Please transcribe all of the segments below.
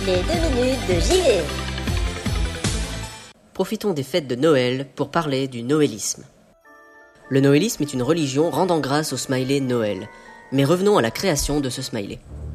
Les 2 minutes de JV. Profitons des fêtes de Noël pour parler du noëlisme. Le noëlisme est une religion rendant grâce au smiley Noël. Mais revenons à la création de ce smiley.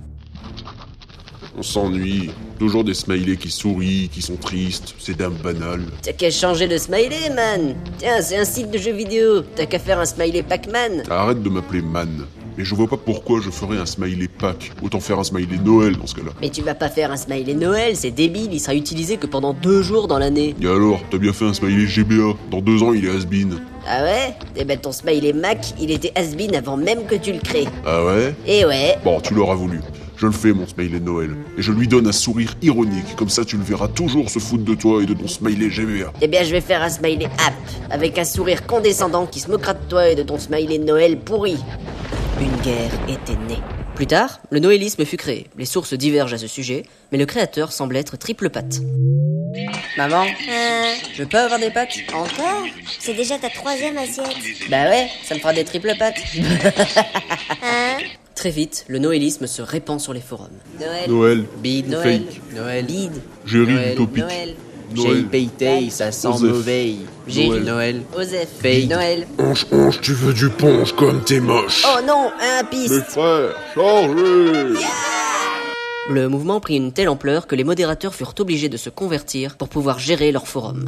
On s'ennuie. Toujours des smileys qui sourient, qui sont tristes, c'est d'un banal. T'as qu'à changer de smiley, man. Tiens, c'est un site de jeux vidéo. T'as qu'à faire un smiley Pac-Man. Arrête de m'appeler Man. Mais je vois pas pourquoi je ferais un smiley Pâques. Autant faire un smiley Noël dans ce cas-là. Mais tu vas pas faire un smiley Noël, c'est débile. Il sera utilisé que pendant 2 jours dans l'année. Et alors, t'as bien fait un smiley GBA. Dans 2 ans, il est has-been. Ah ouais? Eh ben ton smiley Mac, il était has-been avant même que tu le crées. Ah ouais? Et ouais. Bon, tu l'auras voulu. Je le fais, mon smiley Noël. Et je lui donne un sourire ironique. Comme ça, tu le verras toujours se foutre de toi et de ton smiley GBA. Eh bien, je vais faire un smiley app, avec un sourire condescendant qui se moquera de toi et de ton smiley Noël pourri. Une guerre était née. Plus tard, le noëlisme fut créé. Les sources divergent à ce sujet, mais le créateur semble être triple patte. Maman, je peux avoir des pâtes? Encore? C'est déjà ta 3e assiette. Bah ouais, ça me fera des triple pattes. Hein? Très vite, le noëlisme se répand sur les forums. Noël. Bide. Noël. Noël. Bide. Jerry Noël. utopique. Noël. Noël. J'ai payé, ça sent Osef. mauvais. J'ai Noël. Noël. Osef. Fake. Noël. Onge, tu veux du ponge comme t'es moche. Oh non, un Mes piste. frères, chargez. Le mouvement prit une telle ampleur que les modérateurs furent obligés de se convertir pour pouvoir gérer leur forum.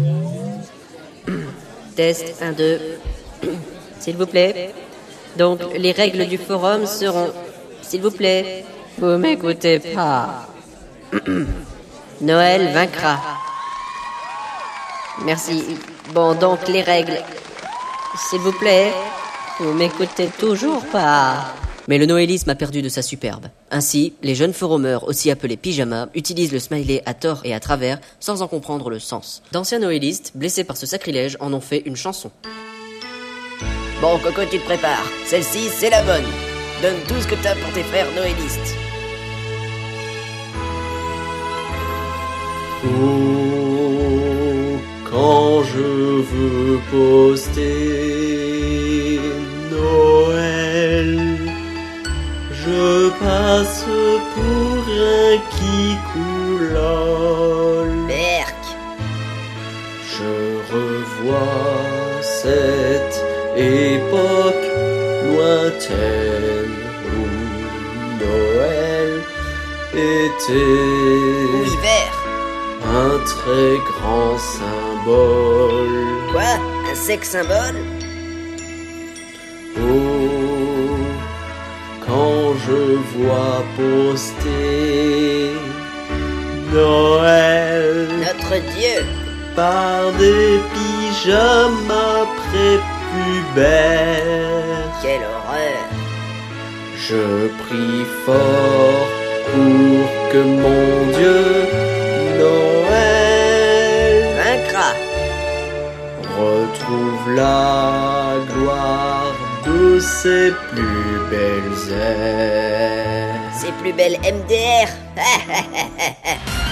Test 1, 2. S'il vous plaît. Donc, les règles du forum seront... S'il vous plaît. Vous m'écoutez pas. Noël vaincra. Merci. Bon, donc, les règles. S'il vous plaît. Vous m'écoutez toujours pas. Mais le noëlisme a perdu de sa superbe. Ainsi, les jeunes forumers, aussi appelés pyjamas, utilisent le smiley à tort et à travers, sans en comprendre le sens. D'anciens noëlistes, blessés par ce sacrilège, en ont fait une chanson. Bon, Coco, tu te prépares. Celle-ci, c'est la bonne. Donne tout ce que t'as pour tes frères noëlistes. Oh, quand je veux poster Noël, je passe pour un kikoulol. Berk. Je revois cette époque lointaine où Noël était Hiver. un très grand symbole. Quoi? Un sexe symbole? Oh, quand je vois poster Noël Notre Dieu. par des pyjamas prépubères, Quelle horreur. je prie fort pour que mon Dieu Noël Vaincra. retrouve la gloire de ses plus belles airs. C'est plus belle MDR.